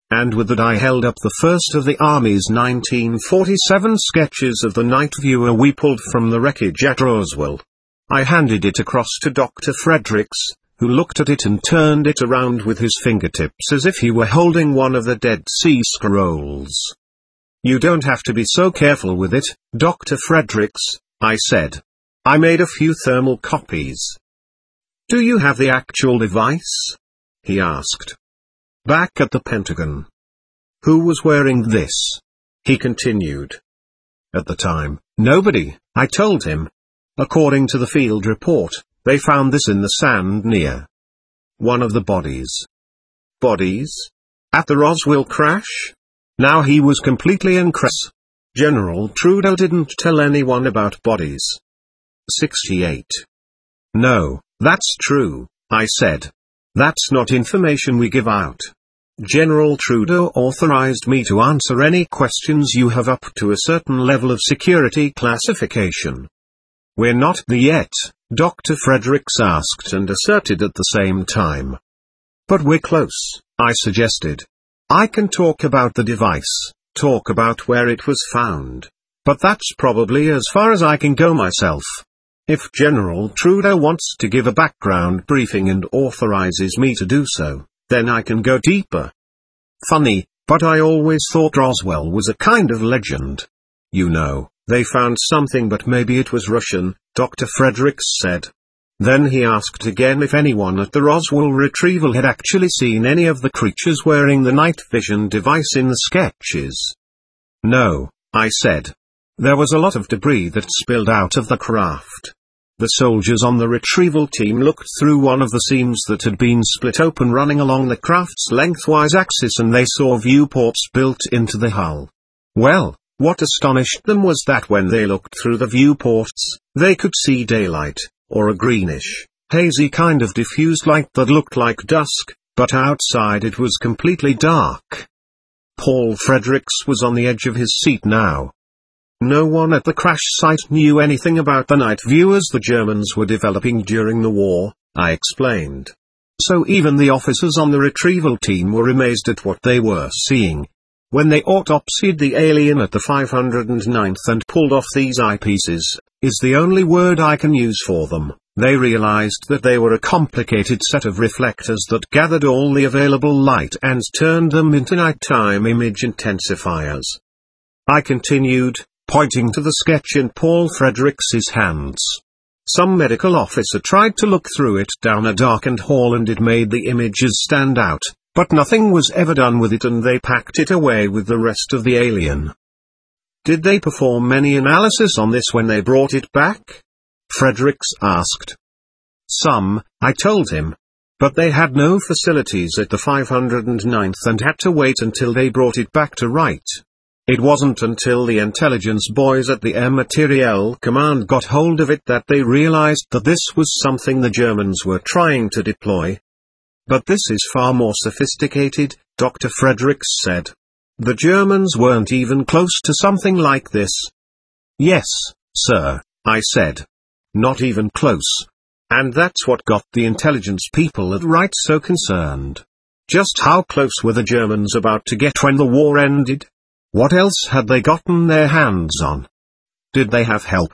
and with that I held up the first of the Army's 1947 sketches of the night viewer we pulled from the wreckage at Roswell. I handed it across to Dr. Fredericks, who looked at it and turned it around with his fingertips as if he were holding one of the Dead Sea Scrolls. "You don't have to be so careful with it, Dr. Fredericks," I said. "I made a few thermal copies." "Do you have the actual device?" he asked. "Back at the Pentagon." "Who was wearing this?" he continued. "At the time, nobody," I told him. "According to the field report, they found this in the sand near one of the bodies." "Bodies? At the Roswell crash?" Now he was completely incredulous. General Trudeau didn't tell anyone about bodies. 68. "No, that's true," I said. "That's not information we give out. General Trudeau authorized me to answer any questions you have up to a certain level of security classification." "We're not there yet," Dr. Fredericks asked and asserted at the same time. "But we're close," I suggested. "I can talk about the device, talk about where it was found, but that's probably as far as I can go myself. If General Trudeau wants to give a background briefing and authorizes me to do so, then I can go deeper." "Funny, but I always thought Roswell was a kind of legend. You know, they found something but maybe it was Russian," Dr. Fredericks said. Then he asked again if anyone at the Roswell retrieval had actually seen any of the creatures wearing the night vision device in the sketches. "No," I said. "There was a lot of debris that spilled out of the craft. The soldiers on the retrieval team looked through one of the seams that had been split open running along the craft's lengthwise axis and they saw viewports built into the hull. Well, what astonished them was that when they looked through the viewports, they could see daylight, or a greenish, hazy kind of diffused light that looked like dusk, but outside it was completely dark." Paul Fredericks was on the edge of his seat now. "No one at the crash site knew anything about the night viewers the Germans were developing during the war," I explained. "So even the officers on the retrieval team were amazed at what they were seeing. When they autopsied the alien at the 509th and pulled off these eyepieces, is the only word I can use for them, they realized that they were a complicated set of reflectors that gathered all the available light and turned them into nighttime image intensifiers." I continued, pointing to the sketch in Paul Fredericks's hands. "Some medical officer tried to look through it down a darkened hall and it made the images stand out, but nothing was ever done with it and they packed it away with the rest of the alien." "Did they perform any analysis on this when they brought it back?" Fredericks asked. "Some," I told him. "But they had no facilities at the 509th and had to wait until they brought it back to Wright. It wasn't until the intelligence boys at the Air Materiel Command got hold of it that they realized that this was something the Germans were trying to deploy." "But this is far more sophisticated," Dr. Fredericks said. "The Germans weren't even close to something like this." "Yes, sir," I said. "Not even close. And that's what got the intelligence people at Wright so concerned. Just how close were the Germans about to get when the war ended? What else had they gotten their hands on? Did they have help?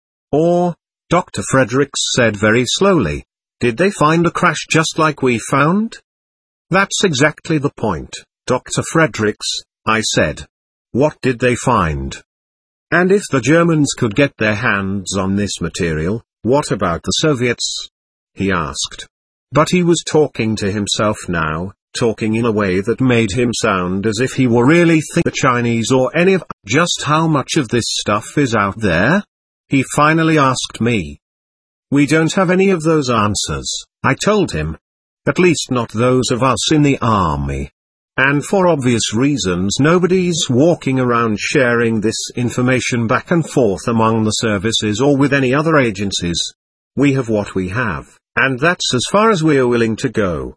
Or," Dr. Fredericks said very slowly, "did they find a crash just like we found?" "That's exactly the point, Dr. Fredericks," I said. "What did they find? And if the Germans could get their hands on this material, what about the Soviets?" he asked. But he was talking to himself now, talking in a way that made him sound as if he were really thinking the Chinese or any of just how much of this stuff is out there? He finally asked me. "We don't have any of those answers," I told him. "At least not those of us in the Army. And for obvious reasons nobody's walking around sharing this information back and forth among the services or with any other agencies. We have what we have, and that's as far as we're willing to go."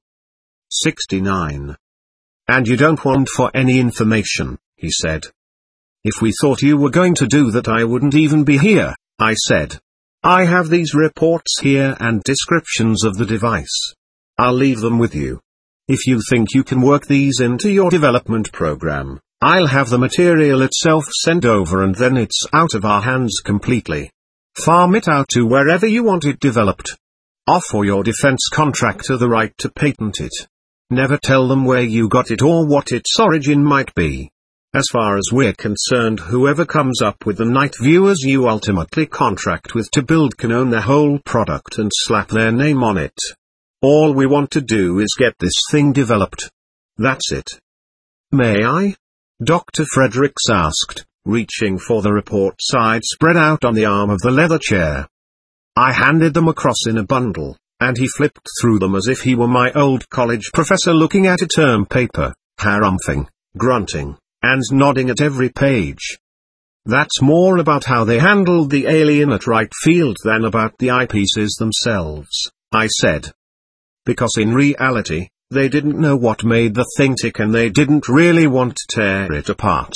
69. "And you don't want for any information," he said. "If we thought you were going to do that I wouldn't even be here," I said. "I have these reports here and descriptions of the device. I'll leave them with you. If you think you can work these into your development program, I'll have the material itself sent over and then it's out of our hands completely. Farm it out to wherever you want it developed. Offer your defense contractor the right to patent it. Never tell them where you got it or what its origin might be. As far as we're concerned, whoever comes up with the night viewers you ultimately contract with to build can own the whole product and slap their name on it. All we want to do is get this thing developed. That's it. May I? Dr. Fredericks asked, reaching for the reports I'd spread out on the arm of the leather chair. I handed them across in a bundle, and he flipped through them as if he were my old college professor looking at a term paper, harumphing, grunting, and nodding at every page. That's more about how they handled the alien at Wright Field than about the eyepieces themselves, I said. Because in reality, they didn't know what made the thing tick and they didn't really want to tear it apart.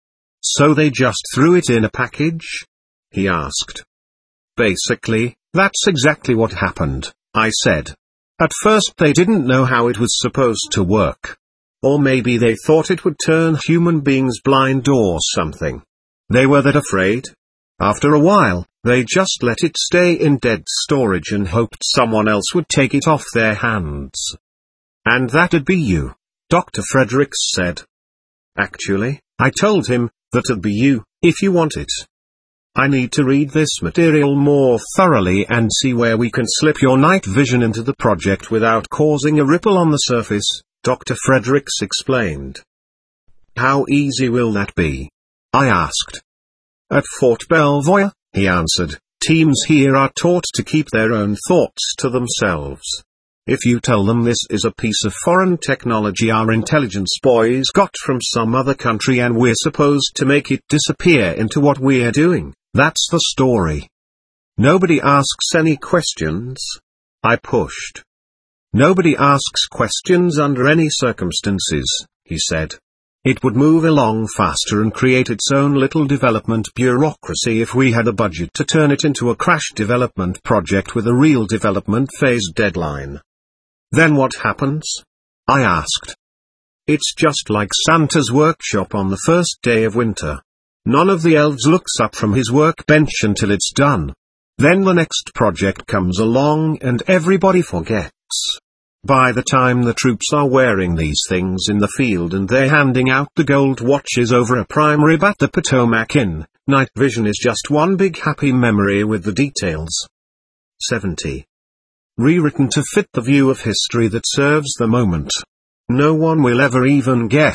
So they just threw it in a package? He asked. Basically, that's exactly what happened, I said. At first they didn't know how it was supposed to work. Or maybe they thought it would turn human beings blind or something. They were that afraid. After a while, they just let it stay in dead storage and hoped someone else would take it off their hands. And that'd be you, Dr. Fredericks said. Actually, I told him, that'd be you, if you want it. I need to read this material more thoroughly and see where we can slip your night vision into the project without causing a ripple on the surface, Dr. Fredericks explained. How easy will that be? I asked. At Fort Belvoir, he answered, teams here are taught to keep their own thoughts to themselves. If you tell them this is a piece of foreign technology our intelligence boys got from some other country and we're supposed to make it disappear into what we're doing, that's the story. Nobody asks any questions. I pushed. Nobody asks questions under any circumstances, he said. It would move along faster and create its own little development bureaucracy if we had a budget to turn it into a crash development project with a real development phase deadline. Then what happens? I asked. It's just like Santa's workshop on the first day of winter. None of the elves looks up from his workbench until it's done. Then the next project comes along and everybody forgets. By the time the troops are wearing these things in the field and they're handing out the gold watches over a prime rib at the Potomac Inn, night vision is just one big happy memory with the details. 70. Rewritten to fit the view of history that serves the moment. No one will ever even guess.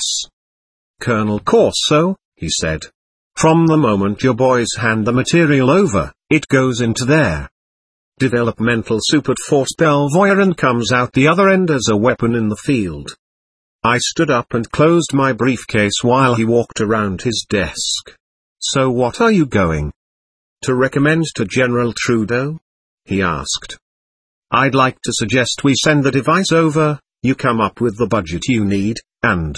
Colonel Corso, he said. From the moment your boys hand the material over, it goes into their developmental soup at Fort Belvoir and comes out the other end as a weapon in the field. I stood up and closed my briefcase while he walked around his desk. So what are you going to recommend to General Trudeau? He asked. I'd like to suggest we send the device over, you come up with the budget you need, and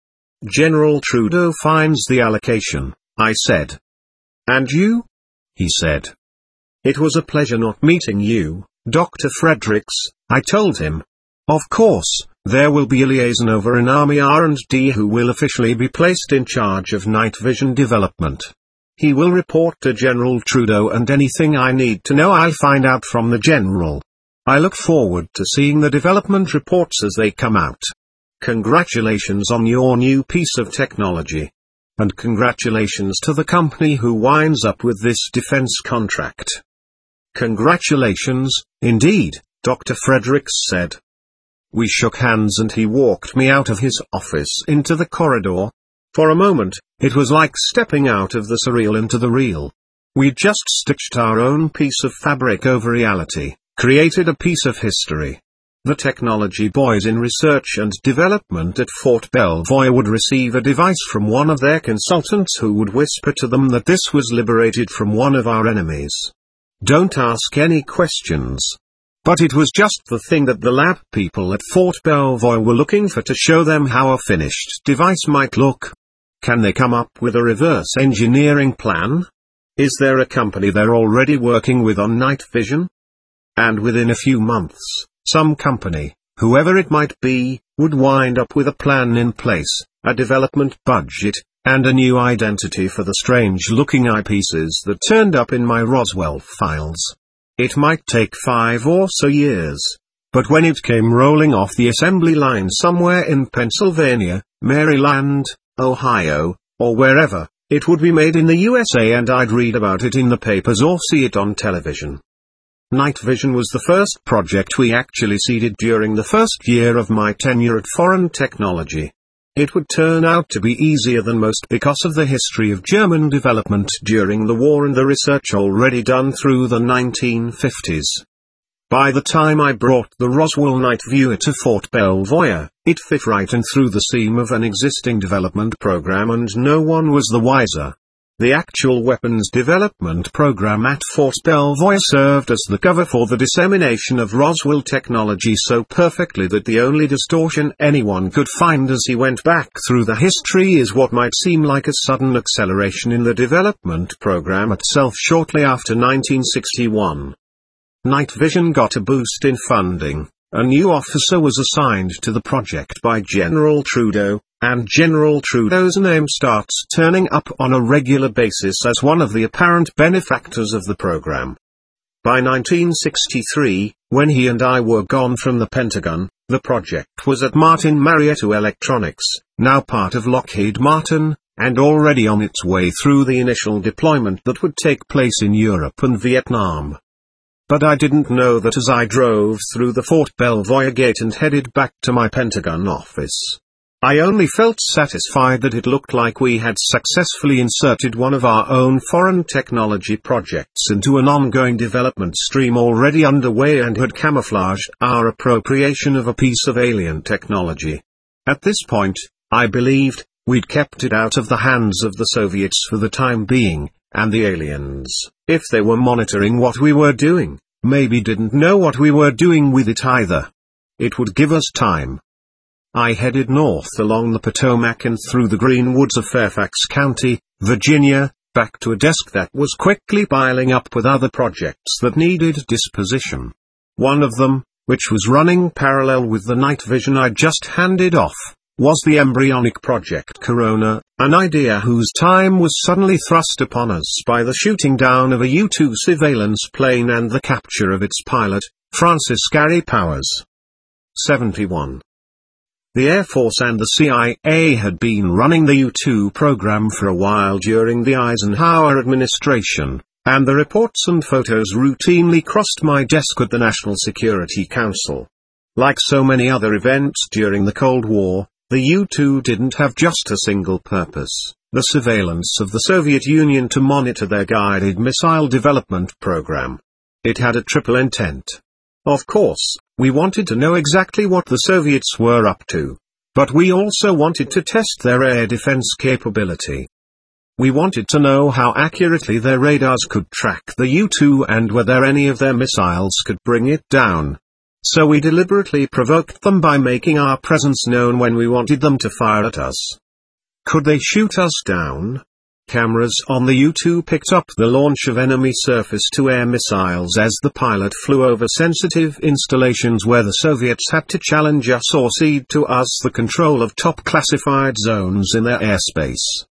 General Trudeau finds the allocation, I said. And you? He said. It was a pleasure not meeting you, Dr. Fredericks, I told him. Of course, there will be a liaison over in Army R&D who will officially be placed in charge of night vision development. He will report to General Trudeau and anything I need to know I'll find out from the General. I look forward to seeing the development reports as they come out. Congratulations on your new piece of technology. And congratulations to the company who winds up with this defense contract. Congratulations, indeed, Dr. Fredericks said. We shook hands and he walked me out of his office into the corridor. For a moment, it was like stepping out of the surreal into the real. We'd just stitched our own piece of fabric over reality. Created a piece of history. The technology boys in research and development at Fort Belvoir would receive a device from one of their consultants who would whisper to them that this was liberated from one of our enemies. Don't ask any questions. But it was just the thing that the lab people at Fort Belvoir were looking for to show them how a finished device might look. Can they come up with a reverse engineering plan? Is there a company they're already working with on night vision? And within a few months, some company, whoever it might be, would wind up with a plan in place, a development budget, and a new identity for the strange-looking eyepieces that turned up in my Roswell files. It might take 5 or so years. But when it came rolling off the assembly line somewhere in Pennsylvania, Maryland, Ohio, or wherever, it would be made in the USA and I'd read about it in the papers or see it on television. Night Vision was the first project we actually seeded during the first year of my tenure at Foreign Technology. It would turn out to be easier than most because of the history of German development during the war and the research already done through the 1950s. By the time I brought the Roswell Night Viewer to Fort Belvoir, it fit right in through the seam of an existing development program and no one was the wiser. The actual weapons development program at Fort Belvoir served as the cover for the dissemination of Roswell technology so perfectly that the only distortion anyone could find as he went back through the history is what might seem like a sudden acceleration in the development program itself shortly after 1961. Night Vision got a boost in funding, a new officer was assigned to the project by General Trudeau, and General Trudeau's name starts turning up on a regular basis as one of the apparent benefactors of the program. By 1963, when he and I were gone from the Pentagon, the project was at Martin Marietta Electronics, now part of Lockheed Martin, and already on its way through the initial deployment that would take place in Europe and Vietnam. But I didn't know that as I drove through the Fort Belvoir gate and headed back to my Pentagon office. I only felt satisfied that it looked like we had successfully inserted one of our own foreign technology projects into an ongoing development stream already underway and had camouflaged our appropriation of a piece of alien technology. At this point, I believed, we'd kept it out of the hands of the Soviets for the time being, and the aliens, if they were monitoring what we were doing, maybe didn't know what we were doing with it either. It would give us time. I headed north along the Potomac and through the green woods of Fairfax County, Virginia, back to a desk that was quickly piling up with other projects that needed disposition. One of them, which was running parallel with the night vision I just handed off, was the embryonic Project Corona, an idea whose time was suddenly thrust upon us by the shooting down of a U-2 surveillance plane and the capture of its pilot, Francis Gary Powers. 71. The Air Force and the CIA had been running the U-2 program for a while during the Eisenhower administration, and the reports and photos routinely crossed my desk at the National Security Council. Like so many other events during the Cold War, the U-2 didn't have just a single purpose, the surveillance of the Soviet Union to monitor their guided missile development program. It had a triple intent. Of course, we wanted to know exactly what the Soviets were up to. But we also wanted to test their air defense capability. We wanted to know how accurately their radars could track the U-2 and whether any of their missiles could bring it down. So we deliberately provoked them by making our presence known when we wanted them to fire at us. Could they shoot us down? Cameras on the U-2 picked up the launch of enemy surface-to-air missiles as the pilot flew over sensitive installations where the Soviets had to challenge us or cede to us the control of top classified zones in their airspace.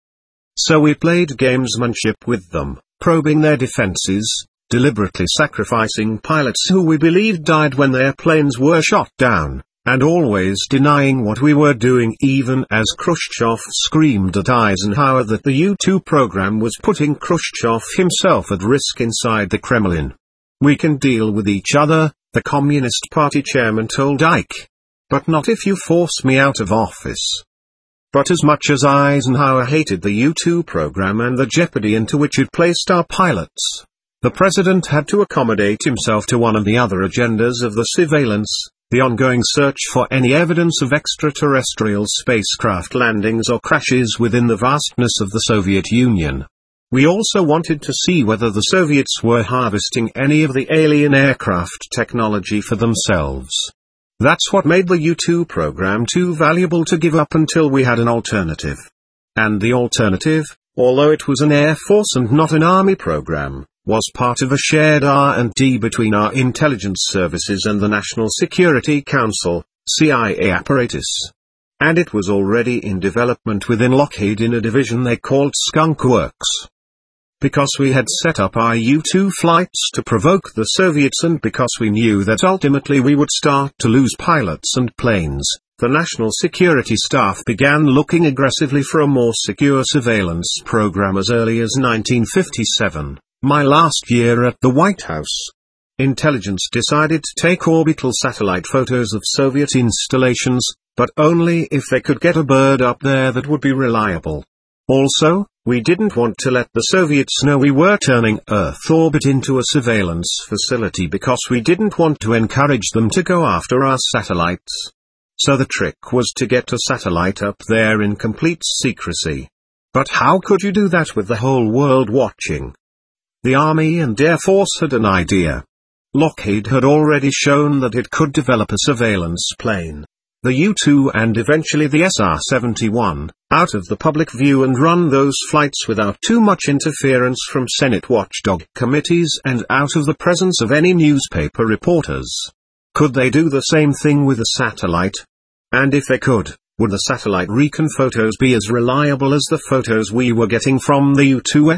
So we played gamesmanship with them, probing their defenses, deliberately sacrificing pilots who we believed died when their planes were shot down, and always denying what we were doing even as Khrushchev screamed at Eisenhower that the U-2 program was putting Khrushchev himself at risk inside the Kremlin. We can deal with each other, the Communist Party chairman told Ike. But not if you force me out of office. But as much as Eisenhower hated the U-2 program and the jeopardy into which it placed our pilots, the president had to accommodate himself to one of the other agendas of the surveillance, the ongoing search for any evidence of extraterrestrial spacecraft landings or crashes within the vastness of the Soviet Union. We also wanted to see whether the Soviets were harvesting any of the alien aircraft technology for themselves. That's what made the U-2 program too valuable to give up until we had an alternative. And the alternative, although it was an Air Force and not an Army program, was part of a shared R&D between our intelligence services and the National Security Council, CIA apparatus. And it was already in development within Lockheed in a division they called Skunk Works. Because we had set up our U-2 flights to provoke the Soviets and because we knew that ultimately we would start to lose pilots and planes, the National Security Staff began looking aggressively for a more secure surveillance program as early as 1957, my last year at the White House. Intelligence decided to take orbital satellite photos of Soviet installations, but only if they could get a bird up there that would be reliable. Also, we didn't want to let the Soviets know we were turning Earth orbit into a surveillance facility because we didn't want to encourage them to go after our satellites. So the trick was to get a satellite up there in complete secrecy. But how could you do that with the whole world watching? The Army and Air Force had an idea. Lockheed had already shown that it could develop a surveillance plane, the U-2 and eventually the SR-71, out of the public view and run those flights without too much interference from Senate watchdog committees and out of the presence of any newspaper reporters. Could they do the same thing with a satellite? And if they could, would the satellite recon photos be as reliable as the photos we were getting from the U-2s?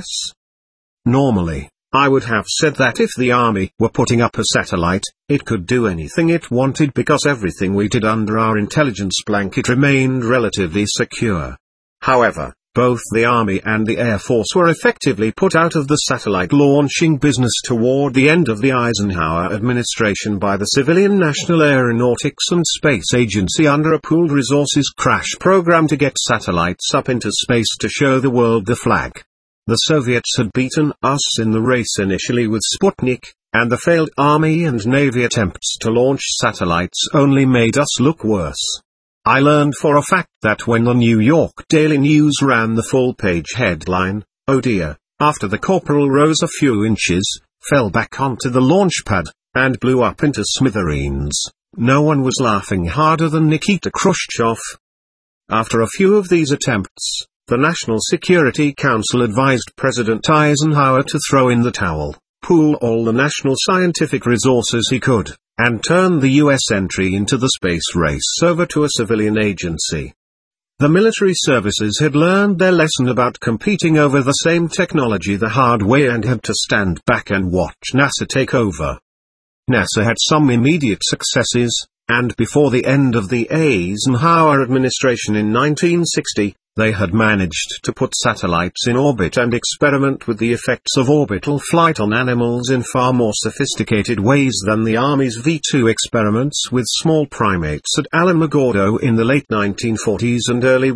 Normally, I would have said that if the Army were putting up a satellite, it could do anything it wanted because everything we did under our intelligence blanket remained relatively secure. However, both the Army and the Air Force were effectively put out of the satellite launching business toward the end of the Eisenhower administration by the Civilian National Aeronautics and Space Agency under a pooled resources crash program to get satellites up into space to show the world the flag. The Soviets had beaten us in the race initially with Sputnik, and the failed Army and Navy attempts to launch satellites only made us look worse. I learned for a fact that when the New York Daily News ran the full-page headline, "Oh dear, after the corporal rose a few inches, fell back onto the launch pad, and blew up into smithereens," no one was laughing harder than Nikita Khrushchev. After a few of these attempts, the National Security Council advised President Eisenhower to throw in the towel, pool all the national scientific resources he could, and turn the U.S. entry into the space race over to a civilian agency. The military services had learned their lesson about competing over the same technology the hard way and had to stand back and watch NASA take over. NASA had some immediate successes, and before the end of the Eisenhower administration in 1960, they had managed to put satellites in orbit and experiment with the effects of orbital flight on animals in far more sophisticated ways than the Army's V-2 experiments with small primates at Alamogordo in the late 1940s and early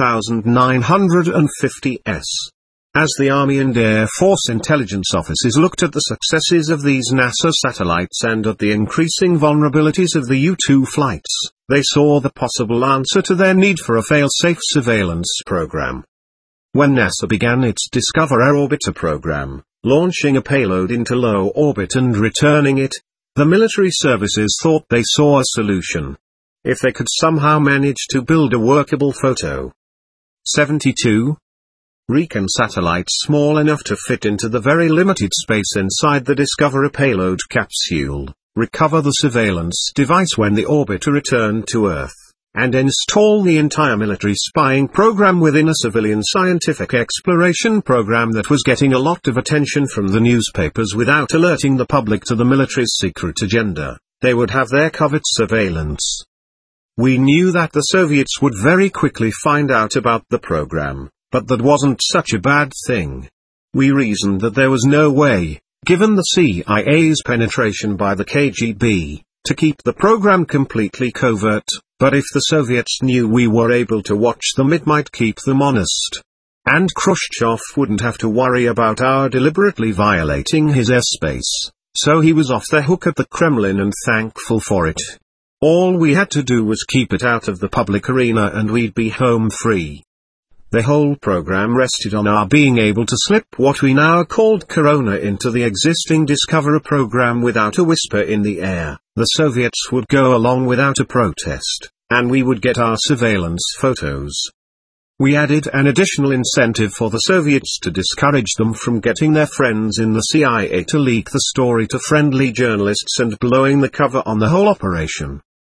1950s. As the Army and Air Force intelligence offices looked at the successes of these NASA satellites and at the increasing vulnerabilities of the U-2 flights, they saw the possible answer to their need for a fail-safe surveillance program. When NASA began its Discover Air Orbiter program, launching a payload into low orbit and returning it, the military services thought they saw a solution. If they could somehow manage to build a workable photo. 72. Recon satellites small enough to fit into the very limited space inside the Discoverer payload capsule, recover the surveillance device when the orbiter returned to Earth, and install the entire military spying program within a civilian scientific exploration program that was getting a lot of attention from the newspapers without alerting the public to the military's secret agenda. They would have their covert surveillance. We knew that the Soviets would very quickly find out about the program, but that wasn't such a bad thing. We reasoned that there was no way, given the CIA's penetration by the KGB, to keep the program completely covert, but if the Soviets knew we were able to watch them it might keep them honest. And Khrushchev wouldn't have to worry about our deliberately violating his airspace, so he was off the hook at the Kremlin and thankful for it. All we had to do was keep it out of the public arena and we'd be home free. The whole program rested on our being able to slip what we now called Corona into the existing Discoverer program without a whisper in the air. The Soviets would go along without a protest, and we would get our surveillance photos. We added an additional incentive for the Soviets to discourage them from getting their friends in the CIA to leak the story to friendly journalists and blowing the cover on the whole operation.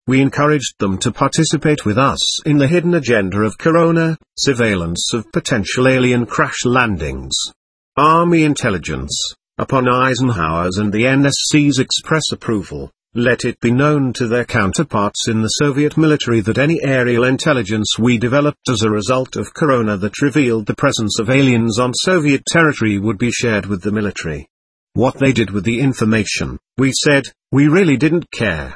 We encouraged them to participate with us in the hidden agenda of Corona, surveillance of potential alien crash landings. Army intelligence, upon Eisenhower's and the NSC's express approval, let it be known to their counterparts in the Soviet military that any aerial intelligence we developed as a result of Corona that revealed the presence of aliens on Soviet territory would be shared with the military. What they did with the information, we said, we really didn't care.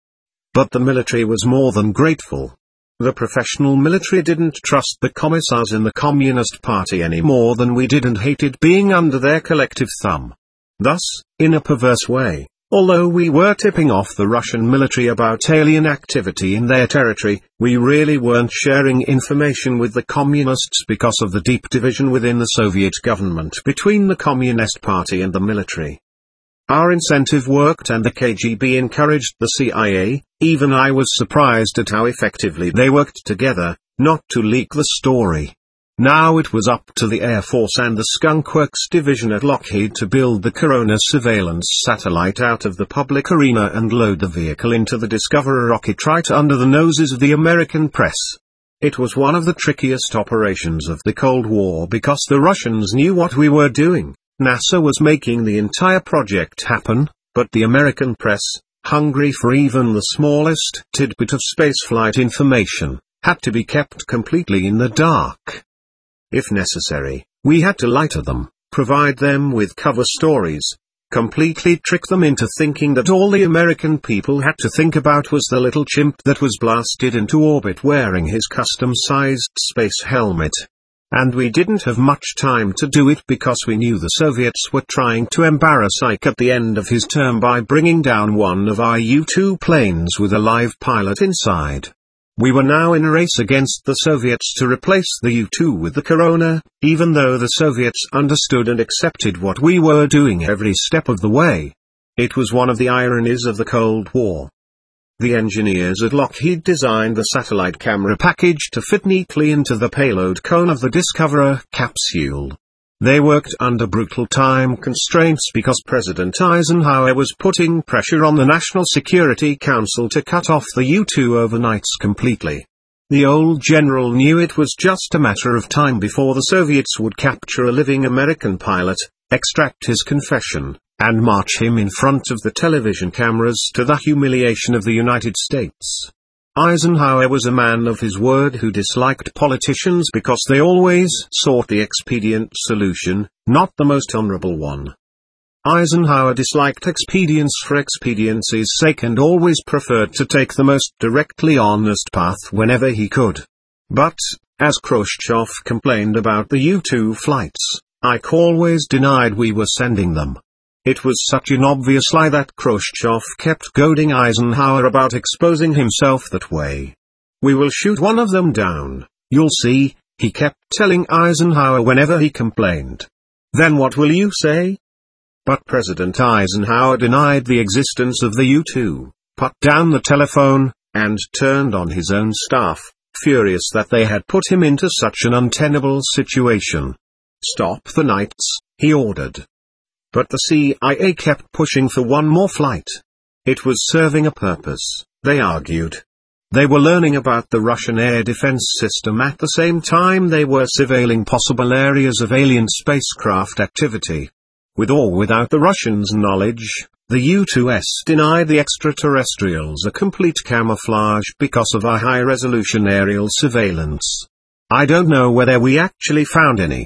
But the military was more than grateful. The professional military didn't trust the commissars in the Communist Party any more than we did and hated being under their collective thumb. Thus, in a perverse way, although we were tipping off the Russian military about alien activity in their territory, we really weren't sharing information with the Communists because of the deep division within the Soviet government between the Communist Party and the military. Our incentive worked and the KGB encouraged the CIA. Even I was surprised at how effectively they worked together, not to leak the story. Now it was up to the Air Force and the Skunk Works division at Lockheed to build the Corona surveillance satellite out of the public arena and load the vehicle into the Discoverer rocket right under the noses of the American press. It was one of the trickiest operations of the Cold War because the Russians knew what we were doing. NASA was making the entire project happen, but the American press, hungry for even the smallest tidbit of spaceflight information, had to be kept completely in the dark. If necessary, we had to lie to them, provide them with cover stories, completely trick them into thinking that all the American people had to think about was the little chimp that was blasted into orbit wearing his custom-sized space helmet. And we didn't have much time to do it because we knew the Soviets were trying to embarrass Ike at the end of his term by bringing down one of our U-2 planes with a live pilot inside. We were now in a race against the Soviets to replace the U-2 with the Corona, even though the Soviets understood and accepted what we were doing every step of the way. It was one of the ironies of the Cold War. The engineers at Lockheed designed the satellite camera package to fit neatly into the payload cone of the Discoverer capsule. They worked under brutal time constraints because President Eisenhower was putting pressure on the National Security Council to cut off the U-2 overnights completely. The old general knew it was just a matter of time before the Soviets would capture a living American pilot, extract his confession, and march him in front of the television cameras to the humiliation of the United States. Eisenhower was a man of his word who disliked politicians because they always sought the expedient solution, not the most honorable one. Eisenhower disliked expedience for expediency's sake and always preferred to take the most directly honest path whenever he could. But, as Khrushchev complained about the U-2 flights, Ike always denied we were sending them. It was such an obvious lie that Khrushchev kept goading Eisenhower about exposing himself that way. We will shoot one of them down, you'll see, he kept telling Eisenhower whenever he complained. Then what will you say? But President Eisenhower denied the existence of the U-2, put down the telephone, and turned on his own staff, furious that they had put him into such an untenable situation. Stop the nights, he ordered. But the CIA kept pushing for one more flight. It was serving a purpose, they argued. They were learning about the Russian air defense system at the same time they were surveilling possible areas of alien spacecraft activity. With or without the Russians' knowledge, the U-2S denied the extraterrestrials a complete camouflage because of our high-resolution aerial surveillance. I don't know whether we actually found any.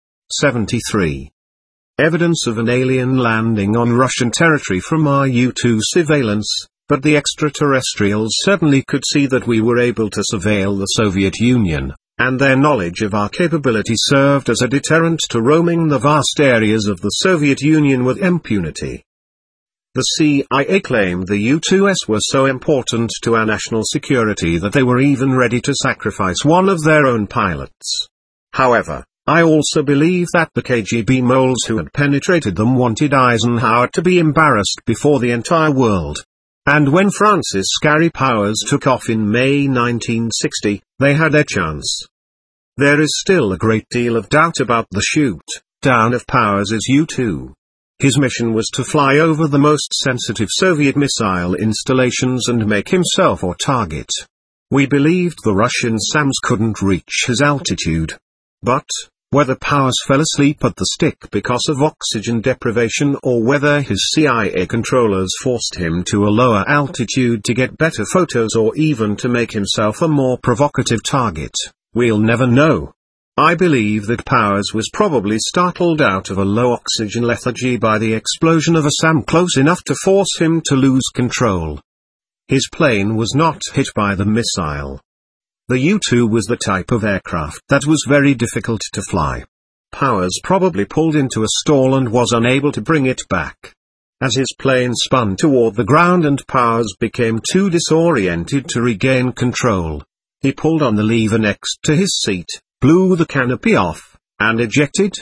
73. Evidence of an alien landing on Russian territory from our U-2 surveillance, but the extraterrestrials certainly could see that we were able to surveil the Soviet Union, and their knowledge of our capability served as a deterrent to roaming the vast areas of the Soviet Union with impunity. The CIA claimed the U-2S were so important to our national security that they were even ready to sacrifice one of their own pilots. However, I also believe that the KGB moles who had penetrated them wanted Eisenhower to be embarrassed before the entire world. And when Francis Scary Powers took off in May 1960, they had their chance. There is still a great deal of doubt about the shoot-down of Powers' U-2. His mission was to fly over the most sensitive Soviet missile installations and make himself our target. We believed the Russian SAMs couldn't reach his altitude. But, whether Powers fell asleep at the stick because of oxygen deprivation or whether his CIA controllers forced him to a lower altitude to get better photos or even to make himself a more provocative target, we'll never know. I believe that Powers was probably startled out of a low oxygen lethargy by the explosion of a SAM close enough to force him to lose control. His plane was not hit by the missile. The U-2 was the type of aircraft that was very difficult to fly. Powers probably pulled into a stall and was unable to bring it back. As his plane spun toward the ground and Powers became too disoriented to regain control, he pulled on the lever next to his seat, blew the canopy off, and ejected.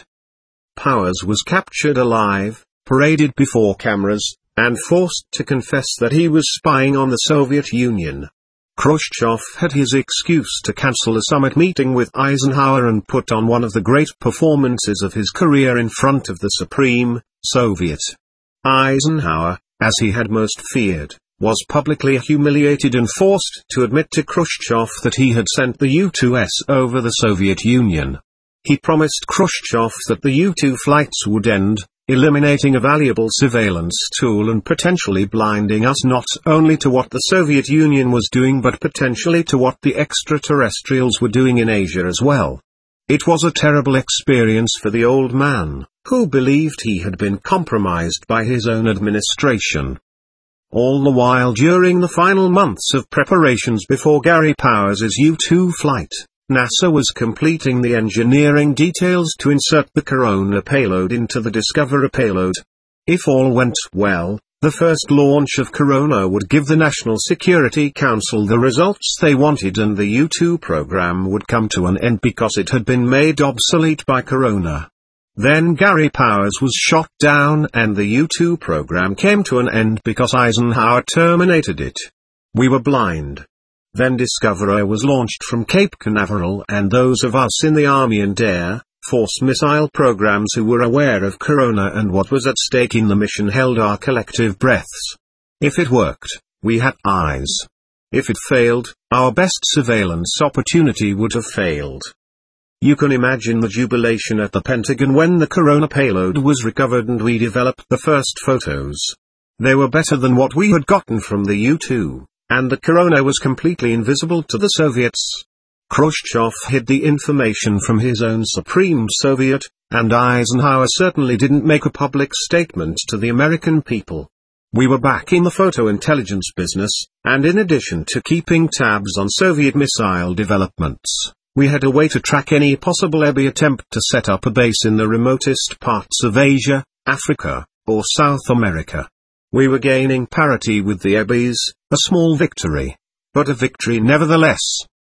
Powers was captured alive, paraded before cameras, and forced to confess that he was spying on the Soviet Union. Khrushchev had his excuse to cancel a summit meeting with Eisenhower and put on one of the great performances of his career in front of the Supreme Soviet. Eisenhower, as he had most feared, was publicly humiliated and forced to admit to Khrushchev that he had sent the U-2s over the Soviet Union. He promised Khrushchev that the U-2 flights would end, eliminating a valuable surveillance tool and potentially blinding us not only to what the Soviet Union was doing but potentially to what the extraterrestrials were doing in Asia as well. It was a terrible experience for the old man, who believed he had been compromised by his own administration. All the while during the final months of preparations before Gary Powers' U-2 flight, NASA was completing the engineering details to insert the Corona payload into the Discoverer payload. If all went well, the first launch of Corona would give the National Security Council the results they wanted and the U-2 program would come to an end because it had been made obsolete by Corona. Then Gary Powers was shot down and the U-2 program came to an end because Eisenhower terminated it. We were blind. Then Discoverer was launched from Cape Canaveral and those of us in the Army and Air Force missile programs who were aware of Corona and what was at stake in the mission held our collective breaths. If it worked, we had eyes. If it failed, our best surveillance opportunity would have failed. You can imagine the jubilation at the Pentagon when the Corona payload was recovered and we developed the first photos. They were better than what we had gotten from the U-2. And the Corona was completely invisible to the Soviets. Khrushchev hid the information from his own Supreme Soviet, and Eisenhower certainly didn't make a public statement to the American people. We were back in the photo intelligence business, and in addition to keeping tabs on Soviet missile developments, we had a way to track any possible EBI attempt to set up a base in the remotest parts of Asia, Africa, or South America. We were gaining parity with the EBIs, a small victory, but a victory nevertheless.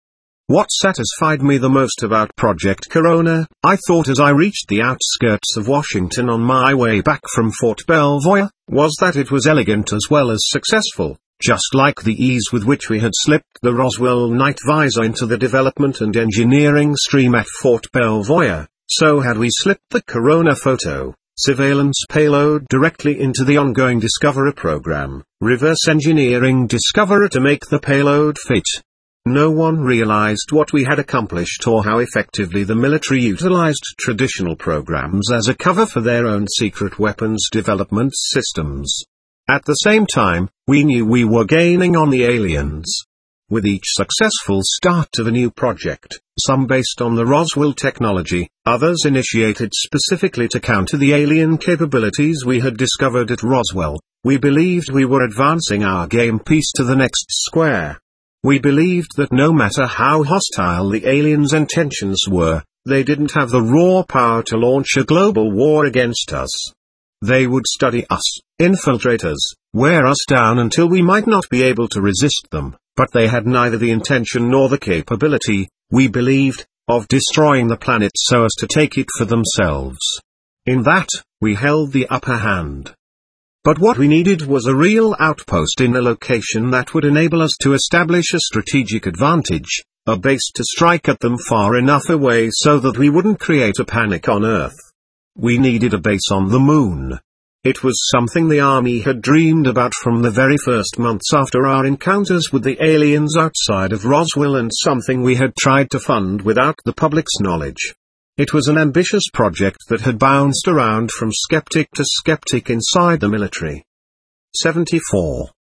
What satisfied me the most about Project Corona, I thought as I reached the outskirts of Washington on my way back from Fort Belvoir, was that it was elegant as well as successful, just like the ease with which we had slipped the Roswell night visor into the development and engineering stream at Fort Belvoir, so had we slipped the Corona photo surveillance payload directly into the ongoing Discoverer program, reverse engineering Discoverer to make the payload fit. No one realized what we had accomplished or how effectively the military utilized traditional programs as a cover for their own secret weapons development systems. At the same time, we knew we were gaining on the aliens. With each successful start of a new project, some based on the Roswell technology, others initiated specifically to counter the alien capabilities we had discovered at Roswell, we believed we were advancing our game piece to the next square. We believed that no matter how hostile the aliens' intentions were, they didn't have the raw power to launch a global war against us. They would study us, infiltrate us, wear us down until we might not be able to resist them. But they had neither the intention nor the capability, we believed, of destroying the planet so as to take it for themselves. In that, we held the upper hand. But what we needed was a real outpost in a location that would enable us to establish a strategic advantage, a base to strike at them far enough away so that we wouldn't create a panic on Earth. We needed a base on the Moon. It was something the Army had dreamed about from the very first months after our encounters with the aliens outside of Roswell, and something we had tried to fund without the public's knowledge. It was an ambitious project that had bounced around from skeptic to skeptic inside the military. 74.